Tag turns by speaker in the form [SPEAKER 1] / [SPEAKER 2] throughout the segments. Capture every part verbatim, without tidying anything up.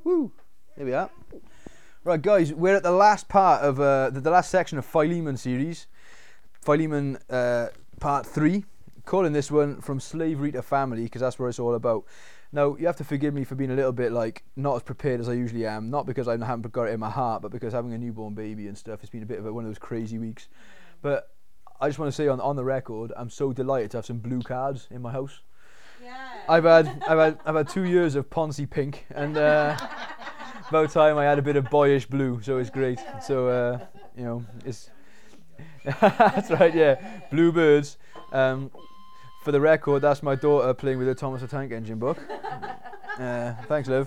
[SPEAKER 1] Woo! There we are. Right, guys, we're at the last part of uh, the, the last section of Philemon series. Philemon uh, part three. Calling this one From Slavery to Family, because that's what it's all about. Now, you have to forgive me for being a little bit, like, not as prepared as I usually am. Not because I haven't got it in my heart, but because having a newborn baby and stuff, it's been a bit of a, one of those crazy weeks. But I just want to say on, on the record, I'm so delighted to have some blue cards in my house.
[SPEAKER 2] Yeah.
[SPEAKER 1] I've had I've had I've had two years of Ponzi pink, and uh, about time I had a bit of boyish blue, so it's great. So uh, you know, it's that's right, yeah, Bluebirds. Um, for the record, that's my daughter playing with the Thomas the Tank Engine book. Uh, thanks, love.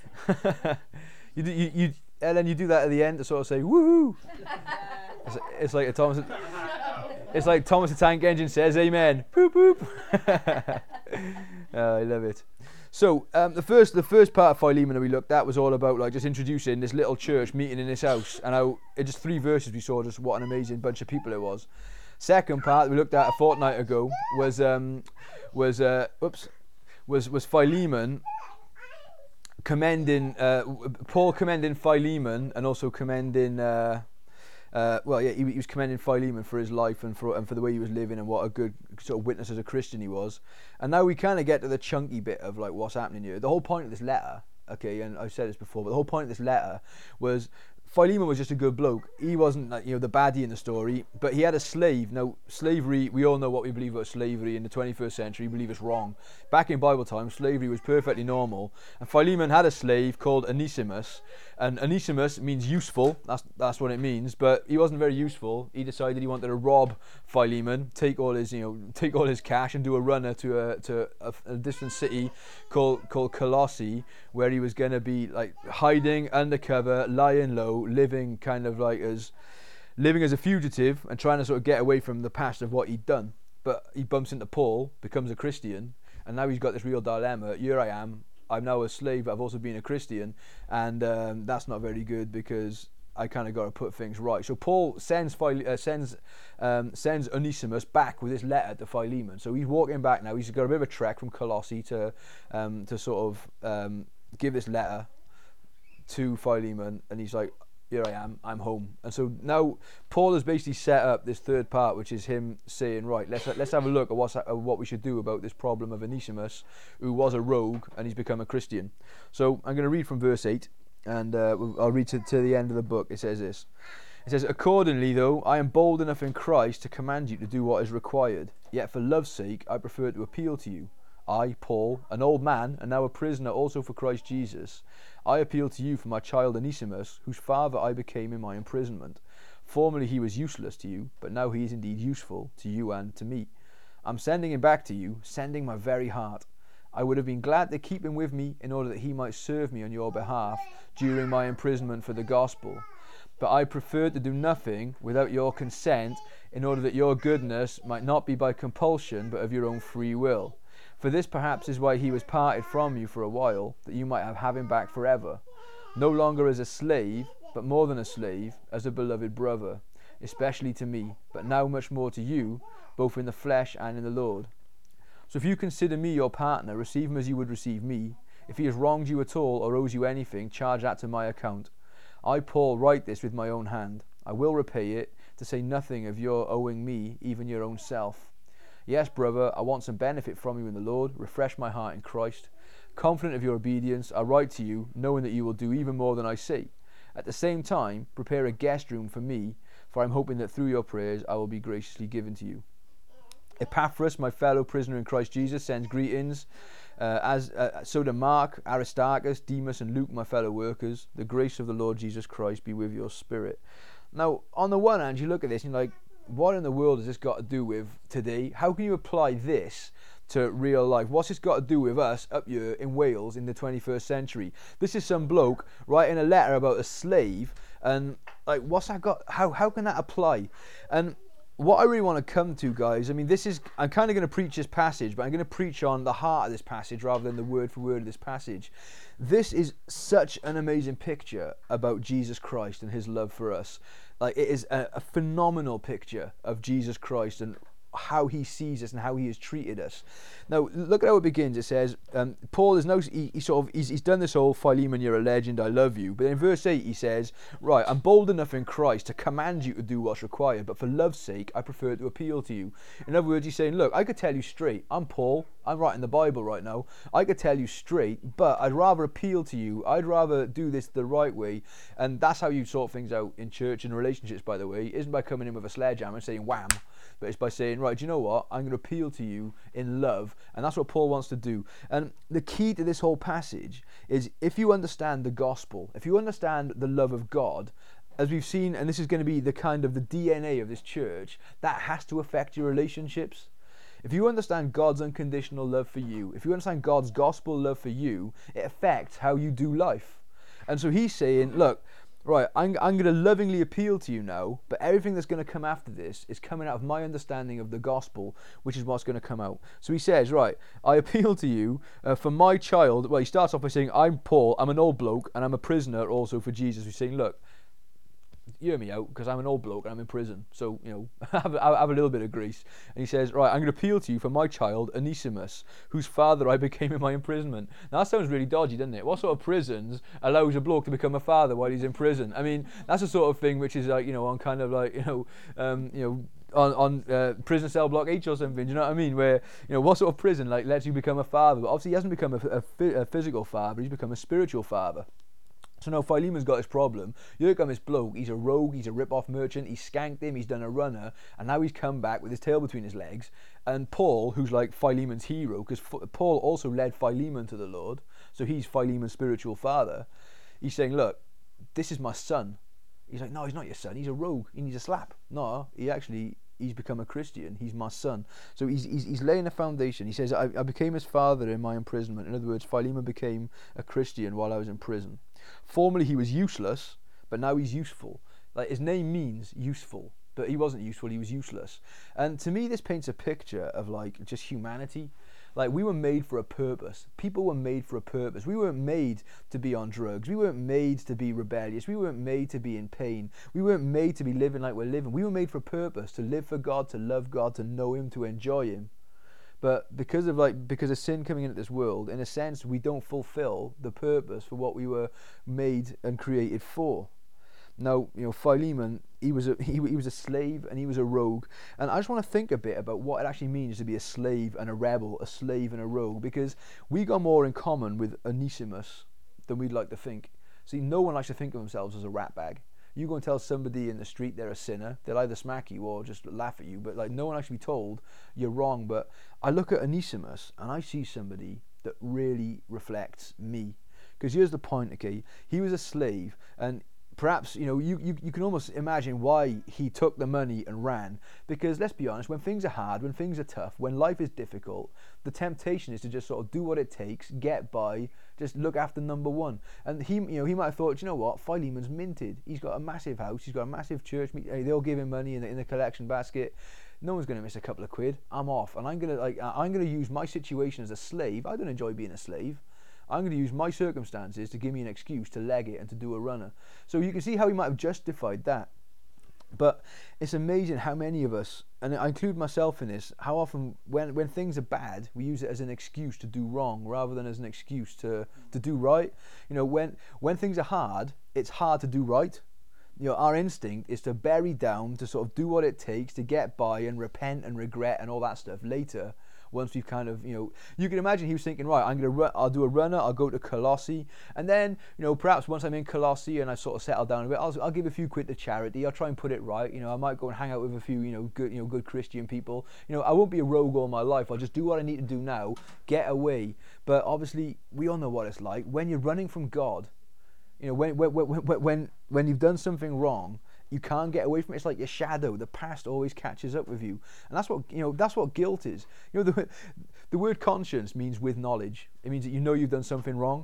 [SPEAKER 1] you do, you you Ellen, you do that at the end to sort of say woohoo. It's, it's like a Thomas. It's like Thomas the Tank Engine says amen. Boop boop. uh, I love it. So um, the first the first part of Philemon that we looked at was all about like just introducing this little church meeting in this house, and how in just three verses we saw just what an amazing bunch of people it was. Second part we looked at a fortnight ago was um, was uh, oops was was Philemon commending uh, Paul commending Philemon and also commending. Uh, Uh, well, yeah, he, he was commending Philemon for his life and for and for the way he was living and what a good sort of witness as a Christian he was. And now we kind of get to the chunky bit of like what's happening here. The whole point of this letter, okay, and I've said this before, but the whole point of this letter was Philemon was just a good bloke. He wasn't like, you know, the baddie in the story, but he had a slave. Now, slavery, we all know what we believe about slavery in the twenty-first century. We believe it's wrong. Back in Bible times, slavery was perfectly normal. And Philemon had a slave called Onesimus. And Onesimus means useful. That's that's what it means. But he wasn't very useful. He decided he wanted to rob Philemon, take all his, you know, take all his cash and do a runner to a to a, a distant city called called Colossae, where he was going to be like hiding undercover, lying low, living kind of like as living as a fugitive and trying to sort of get away from the past of what he'd done. But he bumps into Paul, becomes a Christian, and now he's got this real dilemma. Here I am. I'm now a slave, but I've also been a Christian, and um, that's not very good because I kind of got to put things right. So Paul sends Phile- uh, sends um, sends Onesimus back with this letter to Philemon. So he's walking back now. He's got a bit of a trek from Colossae to um, to sort of um, give this letter to Philemon, and he's like, here I am, I'm home. And so now Paul has basically set up this third part, which is him saying, right, let's let's have a look at what's at what we should do about this problem of Onesimus, who was a rogue and he's become a Christian. So I'm going to read from verse eight, and uh, I'll read to, to the end of the book. It says this. It says, accordingly, though, I am bold enough in Christ to command you to do what is required. Yet for love's sake, I prefer to appeal to you. I, Paul, an old man, and now a prisoner also for Christ Jesus, I appeal to you for my child Onesimus, whose father I became in my imprisonment. Formerly he was useless to you, but now he is indeed useful to you and to me. I'm sending him back to you, sending my very heart. I would have been glad to keep him with me in order that he might serve me on your behalf during my imprisonment for the gospel. But I preferred to do nothing without your consent in order that your goodness might not be by compulsion but of your own free will. For this perhaps is why he was parted from you for a while, that you might have, have him back forever, no longer as a slave, but more than a slave, as a beloved brother, especially to me, but now much more to you, both in the flesh and in the Lord. So if you consider me your partner, receive him as you would receive me. If he has wronged you at all or owes you anything, charge that to my account. I, Paul, write this with my own hand. I will repay it, to say nothing of your owing me, even your own self. Yes, brother, I want some benefit from you in the Lord. Refresh my heart in Christ. Confident of your obedience, I write to you, knowing that you will do even more than I say. At the same time, prepare a guest room for me, for I am hoping that through your prayers I will be graciously given to you. Epaphras, my fellow prisoner in Christ Jesus, sends greetings, uh, as uh, so do Mark, Aristarchus, Demas, and Luke, my fellow workers. The grace of the Lord Jesus Christ be with your spirit. Now, on the one hand, you look at this and you're like, what in the world has this got to do with today? How can you apply this to real life? What's this got to do with us up here in Wales in the twenty-first century? This is some bloke writing a letter about a slave, and like, what's that got? How how can that apply? And what I really want to come to, guys, I mean, this is, I'm kind of going to preach this passage, but I'm going to preach on the heart of this passage rather than the word for word of this passage. This is such an amazing picture about Jesus Christ and his love for us. Like, it is a, a phenomenal picture of Jesus Christ and how he sees us and how he has treated us. Now, look at how it begins. It says, um, Paul is no, he, he sort of, he's, he's done this whole Philemon, you're a legend, I love you. But in verse eight, he says, right, I'm bold enough in Christ to command you to do what's required, but for love's sake, I prefer to appeal to you. In other words, he's saying, look, I could tell you straight, I'm Paul, I'm writing the Bible right now, I could tell you straight, but I'd rather appeal to you, I'd rather do this the right way. And that's how you sort things out in church and relationships, by the way. It isn't by coming in with a sledgehammer and saying wham, but it's by saying, right, do you know what, I'm going to appeal to you in love. And that's what Paul wants to do. And the key to this whole passage is, if you understand the gospel, if you understand the love of God, as we've seen, and this is going to be the kind of the D N A of this church, that has to affect your relationships. If you understand God's unconditional love for you, if you understand God's gospel love for you, it affects how you do life. And so he's saying, look, right, I'm, I'm going to lovingly appeal to you now, but everything that's going to come after this is coming out of my understanding of the gospel, which is what's going to come out. So he says, right, I appeal to you uh, for my child. Well, he starts off by saying, I'm Paul, I'm an old bloke, and I'm a prisoner also for Jesus. He's saying, look, hear me out, because I'm an old bloke and I'm in prison, so, you know, have, have a little bit of grace. And he says, right, I'm going to appeal to you for my child Onesimus, whose father I became in my imprisonment. Now that sounds really dodgy, doesn't it? What sort of prisons allows a bloke to become a father while he's in prison? I mean, that's the sort of thing which is like, you know, on kind of like, you know, um, you know, on, on uh, prison cell block H or something, do you know what I mean? Where, you know, what sort of prison like lets you become a father? But obviously he hasn't become a, a, a physical father, he's become a spiritual father. So now Philemon's got this problem. Here comes this bloke, he's a rogue, he's a rip-off merchant, he's skanked him, he's done a runner, and now he's come back with his tail between his legs. And Paul, who's like Philemon's hero, because Paul also led Philemon to the Lord, so he's Philemon's spiritual father, he's saying, look, this is my son. He's like, no, he's not your son, he's a rogue, he needs a slap. No, he actually, he's become a Christian, he's my son. So he's he's, he's laying a foundation. He says, I, I became his father in my imprisonment. In other words, Philemon became a Christian while I was in prison. Formerly he was useless, but now he's useful. Like, his name means useful, but he wasn't useful, he was useless. And to me, this paints a picture of like just humanity. Like, we were made for a purpose. People were made for a purpose. We weren't made to be on drugs. We weren't made to be rebellious. We weren't made to be in pain. We weren't made to be living like we're living. We were made for a purpose, to live for God, to love God, to know him, to enjoy him. But because of like because of sin coming into this world, in a sense, we don't fulfill the purpose for what we were made and created for. Now, you know, Philemon, he was a he, he was a slave and he was a rogue, and I just want to think a bit about what it actually means to be a slave and a rebel, a slave and a rogue, because we got more in common with Onesimus than we'd like to think. See, no one likes to think of themselves as a ratbag. You go and tell somebody in the street they're a sinner, they'll either smack you or just laugh at you, but like no one actually be told you're wrong. But I look at Onesimus and I see somebody that really reflects me. Because here's the point, okay? He was a slave, and perhaps, you know, you, you, you can almost imagine why he took the money and ran. Because let's be honest, when things are hard, when things are tough, when life is difficult, the temptation is to just sort of do what it takes, get by, just look after number one. And he, you know, he might have thought, you know what, Philemon's minted. He's got a massive house, he's got a massive church. They'll give him money in the, in the collection basket. No one's going to miss a couple of quid. I'm off, and I'm going to like I'm going to use my situation as a slave. I don't enjoy being a slave. I'm going to use my circumstances to give me an excuse to leg it and to do a runner. So you can see how he might have justified that. But it's amazing how many of us, and I include myself in this, how often when, when things are bad, we use it as an excuse to do wrong rather than as an excuse to, to do right. You know, when, when things are hard, it's hard to do right. You know, our instinct is to bury down, to sort of do what it takes to get by and repent and regret and all that stuff later. Once we've kind of, you know, you can imagine he was thinking, right, I'm gonna, run, I'll do a runner, I'll go to Colossae, and then, you know, perhaps once I'm in Colossae and I sort of settle down a bit, I'll, I'll give a few quid to charity. I'll try and put it right. You know, I might go and hang out with a few, you know, good, you know, good Christian people. You know, I won't be a rogue all my life. I'll just do what I need to do now, get away. But obviously, we all know what it's like when you're running from God. You know, when when when when when you've done something wrong, you can't get away from it. It's like your shadow. The past always catches up with you, and that's what you know. That's what guilt is. You know, the the word conscience means with knowledge. It means that you know you've done something wrong.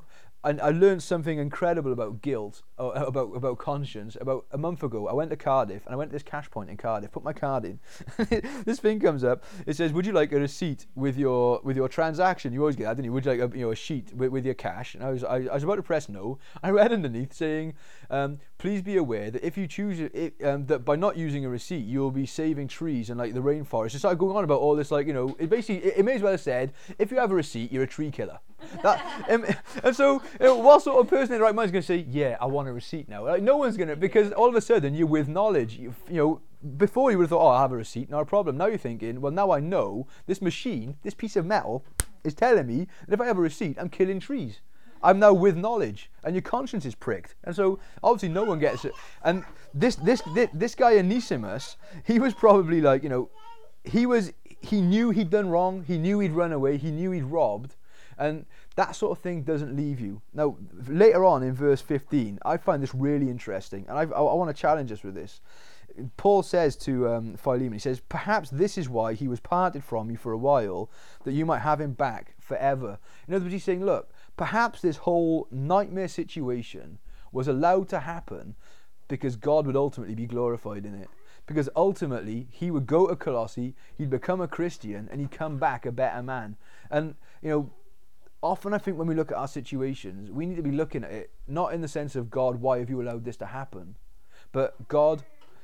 [SPEAKER 1] I, I learned something incredible about guilt, or about about conscience. About a month ago, I went to Cardiff and I went to this cash point in Cardiff. Put my card in. This thing comes up. It says, "Would you like a receipt with your with your transaction?" You always get that, don't you? Would you like a, you know a sheet with, with your cash? And I was I, I was about to press no. I read underneath saying, um, "Please be aware that if you choose it, um, that by not using a receipt, you'll be saving trees and like the rainforest." It started going on about all this, like you know, it basically it, it may as well have said, "If you have a receipt, you're a tree killer." That, and, and so, you know, what sort of person in the right mind is going to say, "Yeah, I want a receipt now"? Like, no one's going to, because all of a sudden you're with knowledge. You, you know, before you would have thought, "Oh, I have a receipt, not a problem." Now you're thinking, "Well, now I know this machine, this piece of metal, is telling me that if I have a receipt, I'm killing trees." I'm now with knowledge, and your conscience is pricked, and so obviously no one gets it. And this this this, this guy Onesimus, he was probably like, you know, he was he knew he'd done wrong, he knew he'd run away, he knew he'd robbed. And that sort of thing doesn't leave you. Now, later on in verse fifteen, I find this really interesting, and I've, I, I want to challenge us with this. Paul says to um, Philemon, he says, "Perhaps this is why he was parted from you for a while, that you might have him back forever." In other words, he's saying, look, perhaps this whole nightmare situation was allowed to happen because God would ultimately be glorified in it. Because ultimately, he would go to Colossae, he'd become a Christian, and he'd come back a better man. And, you know, often I think when we look at our situations, we need to be looking at it not in the sense of, "God, why have you allowed this to happen?" But, "God,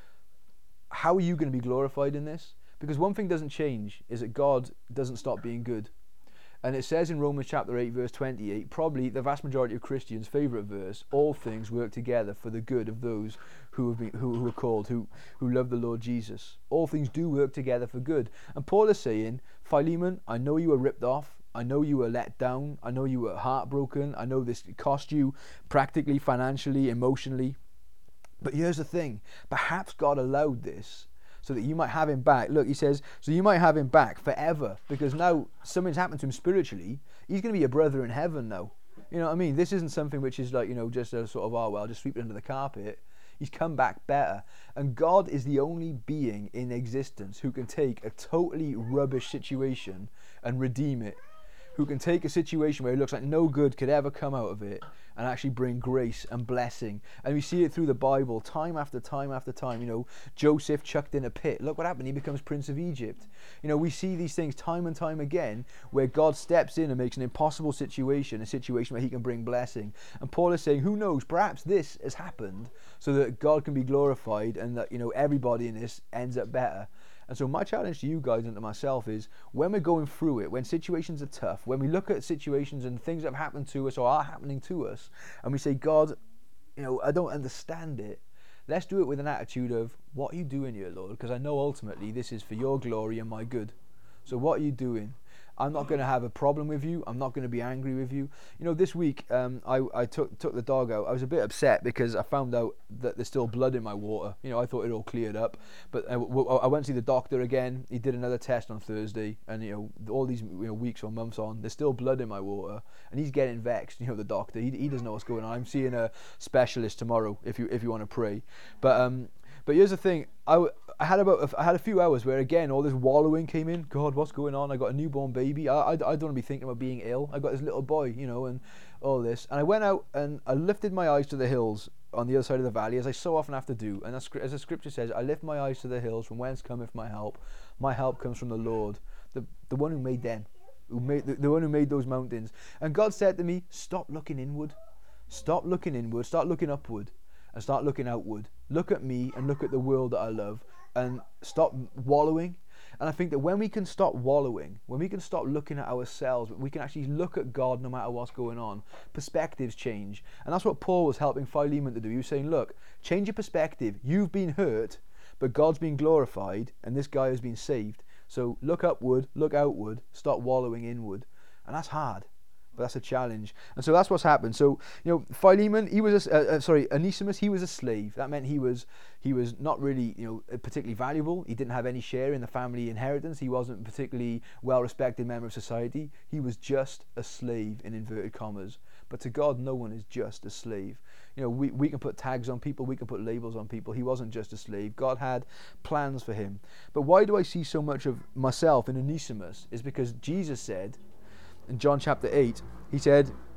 [SPEAKER 1] how are you going to be glorified in this?" Because one thing doesn't change, is that God doesn't stop being good. And it says in Romans chapter eight, verse twenty-eight, probably the vast majority of Christians' favourite verse, "All things work together for the good of those who have been, who, who are called, who, who love the Lord Jesus." All things do work together for good. And Paul is saying, Philemon, I know you were ripped off. I know you were let down. I know you were heartbroken. I know this cost you practically, financially, emotionally. But here's the thing. Perhaps God allowed this so that you might have him back. Look, he says, so you might have him back forever, because now something's happened to him spiritually. He's going to be a brother in heaven now. You know what I mean? This isn't something which is like, you know, just a sort of, "Oh, well, just sweep it under the carpet." He's come back better. And God is the only being in existence who can take a totally rubbish situation and redeem it. Who can take a situation where it looks like no good could ever come out of it and actually bring grace and blessing. And we see it through the Bible time after time after time. You know, Joseph chucked in a pit. Look what happened. He becomes Prince of Egypt. You know, we see these things time and time again where God steps in and makes an impossible situation a situation where he can bring blessing. And Paul is saying, who knows, perhaps this has happened so that God can be glorified and that, you know, everybody in this ends up better. And so my challenge to you guys and to myself is, when we're going through it, when situations are tough, when we look at situations and things that have happened to us or are happening to us, and we say, "God, you know, I don't understand it," let's do it with an attitude of, "What are you doing here, Lord? Because I know ultimately this is for your glory and my good. So what are you doing? I'm not going to have a problem with you. I'm not going to be angry with you." You know, this week um, I, I took took the dog out. I was a bit upset because I found out that there's still blood in my water. You know, I thought it all cleared up. But I, I went to see the doctor again. He did another test on Thursday. And, you know, all these you know, weeks or months on, there's still blood in my water. And he's getting vexed, you know, the doctor. He, he doesn't know what's going on. I'm seeing a specialist tomorrow if you if you want to pray. But... um. But here's the thing, I, I had about I had a few hours where again all this wallowing came in. God, what's going on? I got a newborn baby. I, I, I don't want to be thinking about being ill. I got this little boy, you know, and all this. And I went out and I lifted my eyes to the hills on the other side of the valley, as I so often have to do. And as, as the scripture says, I lift my eyes to the hills, from whence cometh my help. My help comes from the Lord, the, the one who made them, who made the, the one who made those mountains. And God said to me, stop looking inward. Stop looking inward. Start looking upward. And start looking outward. Look at me and look at the world that I love, and stop wallowing. And I think that when we can stop wallowing, when we can stop looking at ourselves, we can actually look at God no matter what's going on. Perspectives change. And that's what Paul was helping Philemon to do. He was saying, look, change your perspective. You've been hurt, but God's been glorified, and this guy has been saved. So look upward, look outward, stop wallowing inward. And that's hard. But that's a challenge. And so that's what's happened. So, you know, Philemon, he was, a, uh, uh, sorry, Onesimus, he was a slave. That meant he was he was not really, you know, particularly valuable. He didn't have any share in the family inheritance. He wasn't a particularly well-respected member of society. He was just a slave, in inverted commas. But to God, no one is just a slave. You know, we, we can put tags on people. We can put labels on people. He wasn't just a slave. God had plans for him. But why do I see so much of myself in Onesimus? Is because Jesus said, in John chapter eight, he said,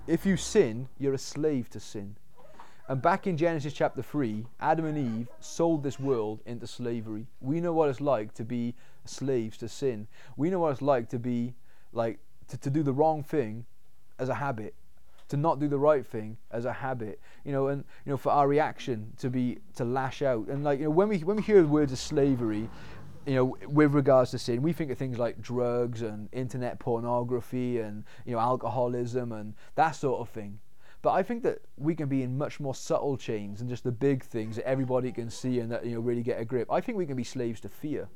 [SPEAKER 1] if you sin, you're a slave to sin. And back in Genesis chapter three, Adam and Eve sold this world into slavery. We know what it's like to be slaves to sin. We know what it's like to be like to, to do the wrong thing as a habit, to not do the right thing as a habit. You know, and you know, for our reaction to be to lash out. And like, you know, when we when we hear the words of slavery, you know, with regards to sin, we think of things like drugs and internet pornography and, you know, alcoholism and that sort of thing. But I think that we can be in much more subtle chains than just the big things that everybody can see and that, you know, really get a grip. I think we can be slaves to fear.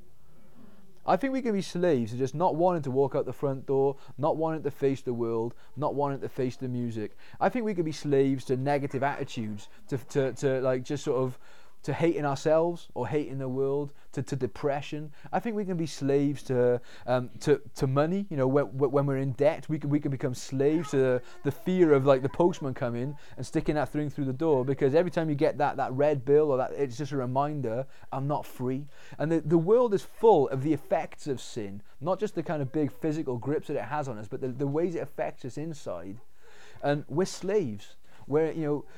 [SPEAKER 1] I think we can be slaves to just not wanting to walk out the front door, not wanting to face the world, not wanting to face the music. I think we can be slaves to negative attitudes, to to, to like just sort of to hating ourselves or hating the world, to, to depression. I think we can be slaves to um, to to money. You know, when, when we're in debt, we can we can become slaves to the fear of like the postman coming and sticking that thing through the door, because every time you get that that red bill or that, it's just a reminder, I'm not free. And the, the world is full of the effects of sin, not just the kind of big physical grips that it has on us, but the, the ways it affects us inside. And we're slaves. We're, you know,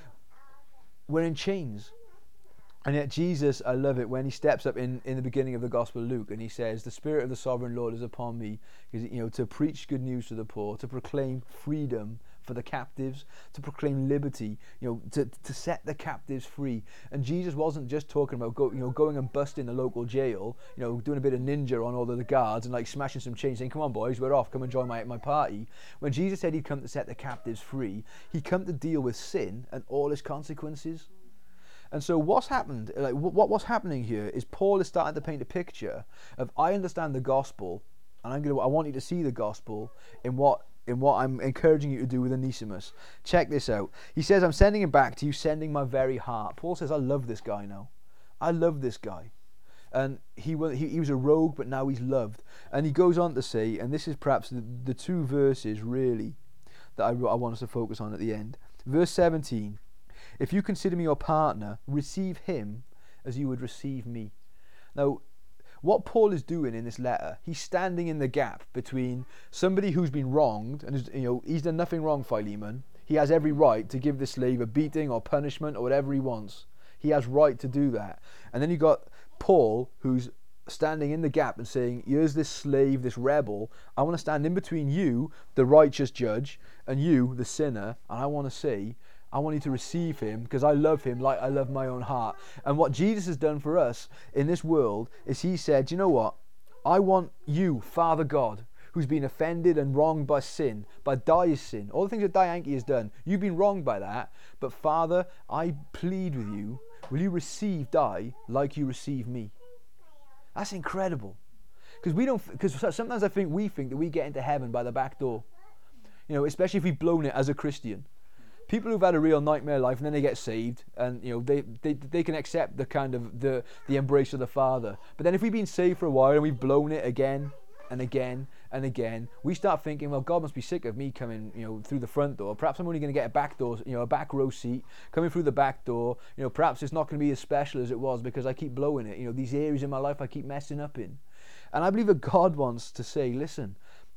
[SPEAKER 1] we're in chains. And yet Jesus, I love it, when he steps up in, in the beginning of the Gospel of Luke and he says, the Spirit of the Sovereign Lord is upon me, because, you know, to preach good news to the poor, to proclaim freedom for the captives, to proclaim liberty, you know, to, to set the captives free. And Jesus wasn't just talking about go, you know, going and busting the local jail, you know, doing a bit of ninja on all of the guards and like smashing some chains, saying, come on boys, we're off, come and join my, my party. When Jesus said he'd come to set the captives free, he'd come to deal with sin and all its consequences. And so what's happened, like what what's happening here is Paul is starting to paint a picture of, I understand the gospel, and I'm gonna I want you to see the gospel in what in what I'm encouraging you to do with Onesimus. Check this out. He says, I'm sending him back to you, sending my very heart. Paul says, I love this guy now. I love this guy. And he was he, he was a rogue, but now he's loved. And he goes on to say, and this is perhaps the, the two verses really that I, I want us to focus on at the end. Verse seventeen. If you consider me your partner, receive him as you would receive me. Now, what Paul is doing in this letter, he's standing in the gap between somebody who's been wronged, and is, you know, he's done nothing wrong, Philemon. He has every right to give the slave a beating or punishment or whatever he wants. He has right to do that. And then you got Paul, who's standing in the gap and saying, here's this slave, this rebel. I want to stand in between you, the righteous judge, and you, the sinner, and I want to say, I want you to receive him because I love him like I love my own heart. And what Jesus has done for us in this world is he said, you know what? I want you, Father God, who's been offended and wronged by sin, by Di's sin, all the things that Dianke has done. You've been wronged by that. But Father, I plead with you, will you receive Di like you receive me? That's incredible. Because we don't, because sometimes I think we think that we get into heaven by the back door. You know, especially if we've blown it as a Christian. People who've had a real nightmare life and then they get saved, and you know they, they they can accept the kind of the the embrace of the Father. But then if we've been saved for a while and we've blown it again and again and again, we start thinking, well, God must be sick of me coming, you know, through the front door. Perhaps I'm only going to get a back door, you know, a back row seat coming through the back door. You know, perhaps it's not going to be as special as it was because I keep blowing it. You know, these areas in my life I keep messing up in. And I believe that God wants to say, listen,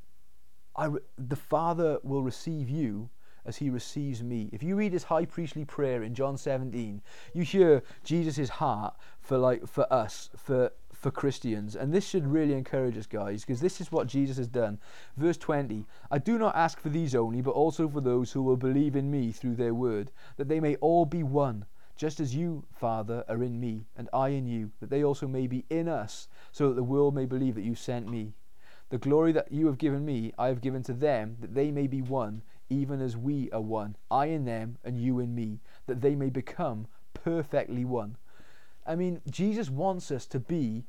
[SPEAKER 1] I, the Father will receive you as he receives me. If you read his high priestly prayer in John seventeen, you hear Jesus' heart for like for us, for for Christians. And this should really encourage us, guys, because this is what Jesus has done. Verse twenty, I do not ask for these only, but also for those who will believe in me through their word, that they may all be one, just as you, Father, are in me, and I in you, that they also may be in us, so that the world may believe that you sent me. The glory that you have given me, I have given to them, that they may be one, even as we are one, I in them and you in me, that they may become perfectly one. I mean, Jesus wants us to be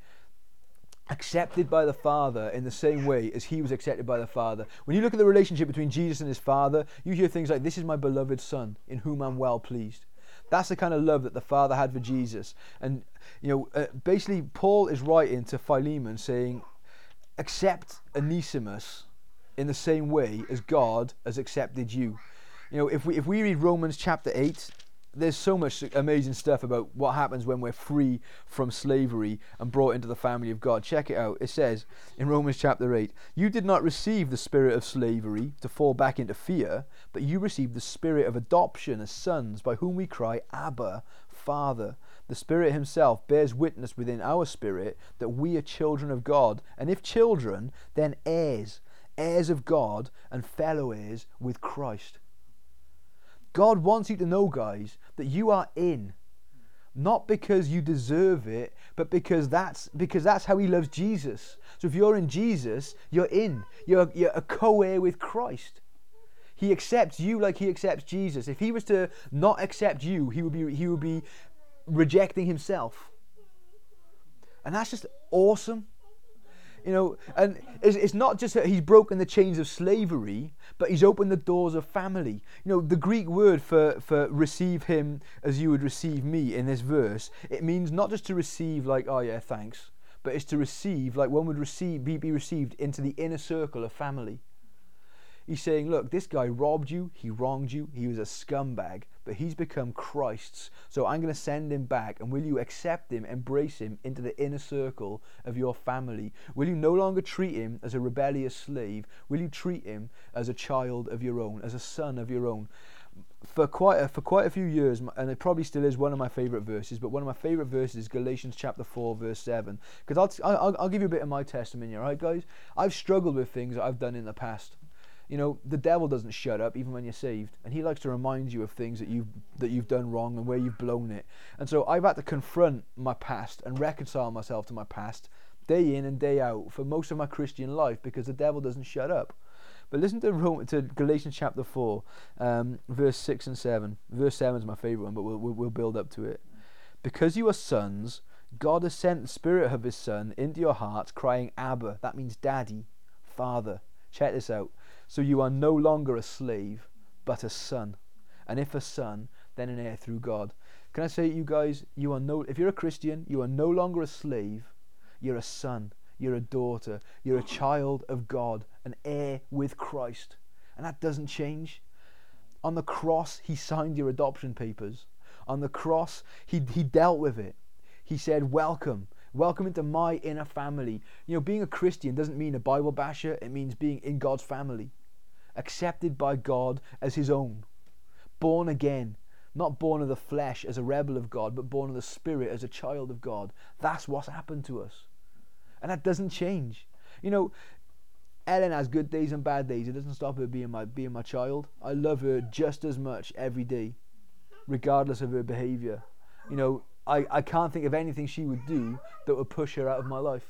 [SPEAKER 1] accepted by the Father in the same way as he was accepted by the Father. When you look at the relationship between Jesus and his Father, you hear things like, this is my beloved Son, in whom I'm well pleased. That's the kind of love that the Father had for Jesus. And, you know, uh, basically Paul is writing to Philemon saying, accept Onesimus in the same way as God has accepted you. You know, if we if we read Romans chapter eight, there's so much amazing stuff about what happens when we're free from slavery and brought into the family of God. Check it out. It says in Romans chapter eight, you did not receive the spirit of slavery to fall back into fear, but you received the spirit of adoption as sons, by whom we cry, Abba, Father. The Spirit himself bears witness within our spirit that we are children of God, and if children, then heirs, heirs of God and fellow heirs with Christ. God wants you to know, guys, that you are in, not because you deserve it, but because that's because that's how he loves Jesus. So if you're in Jesus, you're in. You're, you're a co-heir with Christ. He accepts you like he accepts Jesus. If he was to not accept you, he would be he would be rejecting himself. And that's just awesome. You know, and it's, it's not just that he's broken the chains of slavery, but he's opened the doors of family. You know, the Greek word for, for receive him as you would receive me in this verse, it means not just to receive like, oh yeah, thanks, but it's to receive like one would receive, be, be received into the inner circle of family. He's saying, look, this guy robbed you, he wronged you, he was a scumbag, but he's become Christ's. So I'm going to send him back, and will you accept him, embrace him into the inner circle of your family? Will you no longer treat him as a rebellious slave? Will you treat him as a child of your own, as a son of your own? For quite a, for quite a few years, and it probably still is one of my favourite verses, but one of my favourite verses is Galatians chapter four, verse seven. Because I'll, I'll, I'll give you a bit of my testimony, all right, guys? I've struggled with things that I've done in the past. You know, the devil doesn't shut up even when you're saved, and he likes to remind you of things that you've that you've done wrong and where you've blown it. And so I've had to confront my past and reconcile myself to my past day in and day out for most of my Christian life, because the devil doesn't shut up. But listen to Rome, to Galatians chapter four, um, verse six and seven. Verse seven is my favourite one, but we'll, we'll we'll build up to it. Because you are sons, God has sent the Spirit of His Son into your hearts, crying, Abba. That means Daddy, Father. Check this out. So you are no longer a slave, but a son. And if a son, then an heir through God. Can I say to you guys, you are no, if you're a Christian, you are no longer a slave. You're a son. You're a daughter. You're a child of God, an heir with Christ. And that doesn't change. On the cross, he signed your adoption papers. On the cross, he, he dealt with it. He said, welcome. Welcome into my inner family. You know, being a Christian doesn't mean a Bible basher. It means being in God's family. Accepted by God as his own. Born again. Not born of the flesh as a rebel of God, but born of the Spirit as a child of God. That's what's happened to us. And that doesn't change. You know, Ellen has good days and bad days. It doesn't stop her being my, being my child. I love her just as much every day, regardless of her behaviour. You know, I, I can't think of anything she would do that would push her out of my life.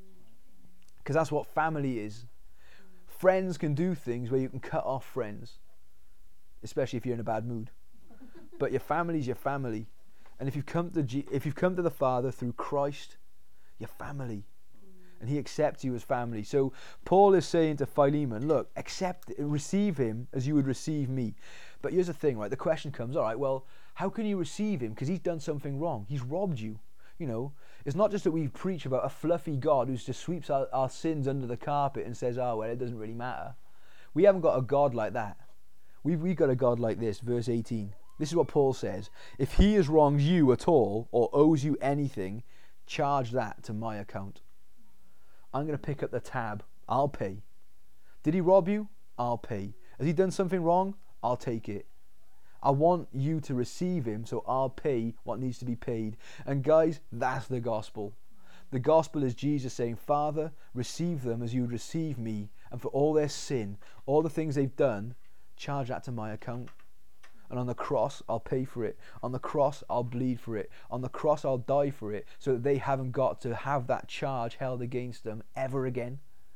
[SPEAKER 1] Because that's what family is. Friends can do things where you can cut off friends, especially if you're in a bad mood. But your family's your family. And if you've come to G- if you've come to the Father through Christ, you're family. And he accepts you as family. So Paul is saying to Philemon, look, accept, receive him as you would receive me. But here's the thing, right? The question comes, all right, well, how can you receive him? Because he's done something wrong. He's robbed you. You know, it's not just that we preach about a fluffy God who just sweeps our, our sins under the carpet and says, oh, well, it doesn't really matter. We haven't got a God like that. We've, we've got a God like this, verse eighteen. This is what Paul says. If he has wronged you at all or owes you anything, charge that to my account. I'm going to pick up the tab. I'll pay. Did he rob you? I'll pay. Has he done something wrong? I'll take it. I want you to receive him, so I'll pay what needs to be paid. And guys, that's the gospel. The gospel is Jesus saying, Father, receive them as you would receive me, and for all their sin, all the things they've done, charge that to my account. And on the cross, I'll pay for it. On the cross, I'll bleed for it. On the cross, I'll die for it, so that they haven't got to have that charge held against them ever again.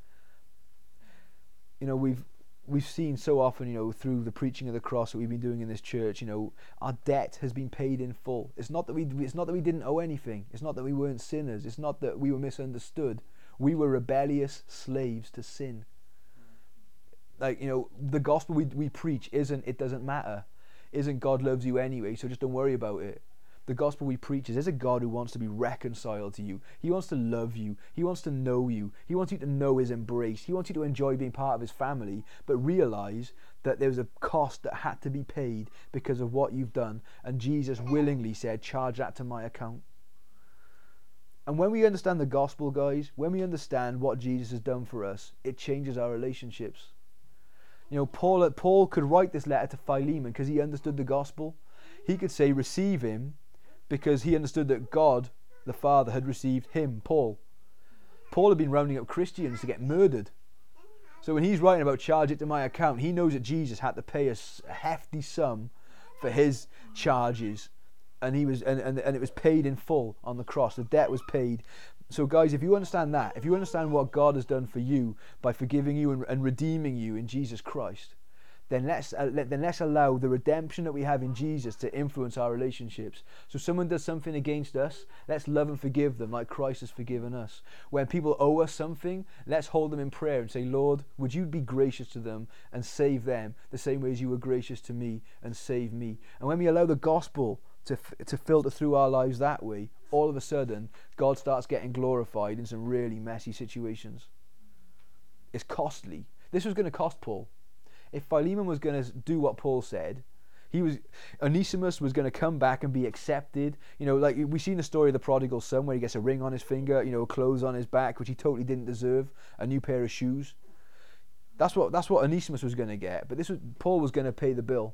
[SPEAKER 1] You know, we've we've seen so often, you know, through the preaching of the cross that we've been doing in this church, you know, our debt has been paid in full. It's not that we it's not that we didn't owe anything. It's not that we weren't sinners. It's not that we were misunderstood. We were rebellious slaves to sin. Like, you know, the gospel we we preach isn't it doesn't matter. Isn't God loves you anyway, so just don't worry about it. the gospel we preach is there's a God who wants to be reconciled to you. He wants to love you. He wants to know you. He wants you to know his embrace. He wants you to enjoy being part of his family, but realize that there was a cost that had to be paid because of what you've done. And Jesus willingly said, charge that to my account. And when we understand the gospel, guys, when we understand what Jesus has done for us, it changes our relationships. You know, Paul, Paul could write this letter to Philemon because he understood the gospel. He could say, receive him, because he understood that God, the Father, had received him, Paul. Paul had been rounding up Christians to get murdered. So when he's writing about charge it to my account, he knows that Jesus had to pay a hefty sum for his charges. And he was, and, and, and it was paid in full on the cross. The debt was paid. So guys, if you understand that, if you understand what God has done for you by forgiving you and, and redeeming you in Jesus Christ, then let's uh, let, then let's allow the redemption that we have in Jesus to influence our relationships. So someone does something against us, let's love and forgive them like Christ has forgiven us. When people owe us something, let's hold them in prayer and say, Lord, would you be gracious to them and save them the same way as you were gracious to me and save me. And when we allow the gospel to to filter through our lives that way, all of a sudden God starts getting glorified in some really messy situations. It's costly. This was going to cost Paul. If Philemon was going to do what Paul said, he was Onesimus was going to come back and be accepted. You know, like we've seen the story of the prodigal son where he gets a ring on his finger, you know, clothes on his back, which he totally didn't deserve, a new pair of shoes. That's what that's what Onesimus was going to get. But this was Paul was going to pay the bill.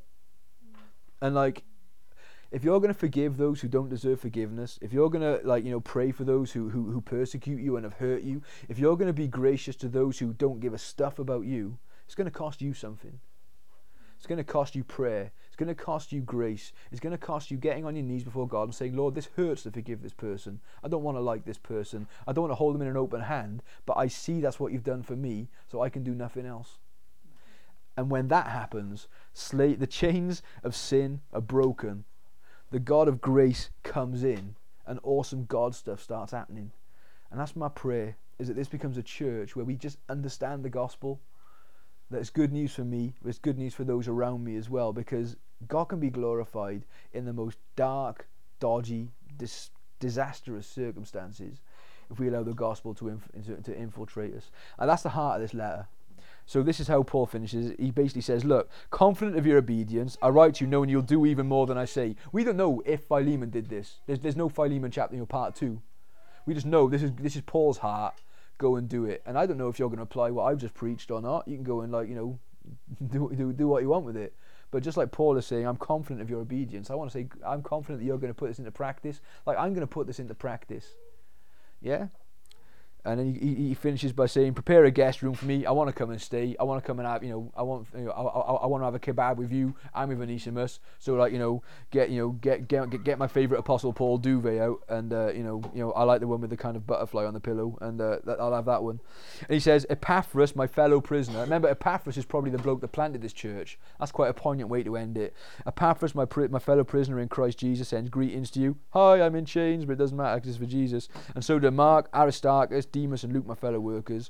[SPEAKER 1] And like, if you're going to forgive those who don't deserve forgiveness, if you're going to, like, you know, pray for those who, who, who persecute you and have hurt you, if you're going to be gracious to those who don't give a stuff about you, it's going to cost you something. It's going to cost you prayer. It's going to cost you grace. It's going to cost you getting on your knees before God and saying, Lord, this hurts to forgive this person. I don't want to like this person. I don't want to hold them in an open hand, but I see that's what you've done for me, so I can do nothing else. And when that happens, slay, the chains of sin are broken. The God of grace comes in and awesome God stuff starts happening. And that's my prayer, is that this becomes a church where we just understand the gospel, that it's good news for me, but it's good news for those around me as well, because God can be glorified in the most dark, dodgy, dis- disastrous circumstances if we allow the gospel to, inf- to, to infiltrate us. And that's the heart of this letter. So this is how Paul finishes. He basically says, look, confident of your obedience, I write to you knowing you'll do even more than I say. We don't know if Philemon did this. There's, there's no Philemon chapter, you know, part two. We just know this is this is Paul's heart. Go and do it. And I don't know if you're going to apply what I've just preached or not. You can go and, like, you know, do, do, do what you want with it. But just like Paul is saying, I'm confident of your obedience. I want to say, I'm confident that you're going to put this into practice. Like, I'm going to put this into practice. Yeah? And then he, he finishes by saying, prepare a guest room for me. I want to come and stay. I want to come and have, you know, I want, you know, I, I, I want to have a kebab with you. I'm with Onesimus. So, like, you know, get, you know, get, get, get my favorite Apostle Paul duvet out, and uh, you know, you know, I like the one with the kind of butterfly on the pillow, and uh, that, I'll have that one. And he says, Epaphras, my fellow prisoner. Remember, Epaphras is probably the bloke that planted this church. That's quite a poignant way to end it. Epaphras, my my fellow prisoner in Christ Jesus, sends greetings to you. Hi, I'm in chains, but it doesn't matter because it's for Jesus. And so do Mark, Aristarchus, Demas, and Luke, my fellow workers.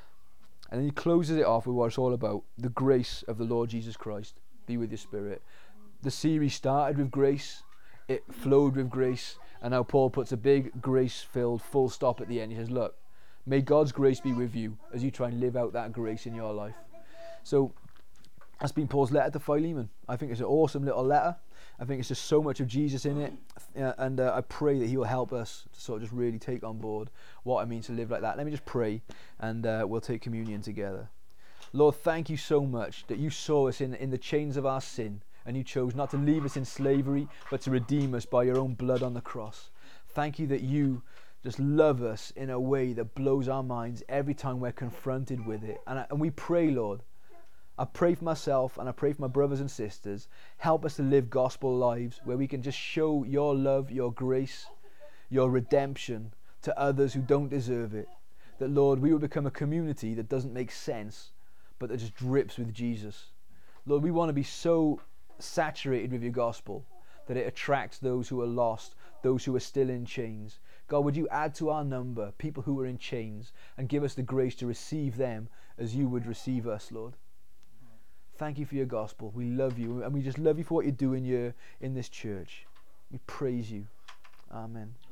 [SPEAKER 1] And then he closes it off with what it's all about: the grace of the Lord Jesus Christ be with your spirit. The series started with grace, it flowed with grace, and now Paul puts a big grace-filled full stop at the end. He says, look, may God's grace be with you as you try and live out that grace in your life. So that's been Paul's letter to Philemon. I think it's an awesome little letter. I think it's just so much of Jesus in it, uh, and uh, I pray that he will help us to sort of just really take on board what it means to live like that. Let me just pray, and uh, we'll take communion together. Lord, thank you so much that you saw us in, in the chains of our sin, and you chose not to leave us in slavery, but to redeem us by your own blood on the cross. Thank you that you just love us in a way that blows our minds every time we're confronted with it. And, I, and we pray, Lord, I pray for myself and I pray for my brothers and sisters, help us to live gospel lives where we can just show your love, your grace, your redemption to others who don't deserve it. That, Lord, we will become a community that doesn't make sense, but that just drips with Jesus. Lord, we want to be so saturated with your gospel that it attracts those who are lost, those who are still in chains. God, would you add to our number people who are in chains and give us the grace to receive them as you would receive us, Lord. Thank you for your gospel. We love you, and we just love you for what you're doing here in this church. We praise you. Amen.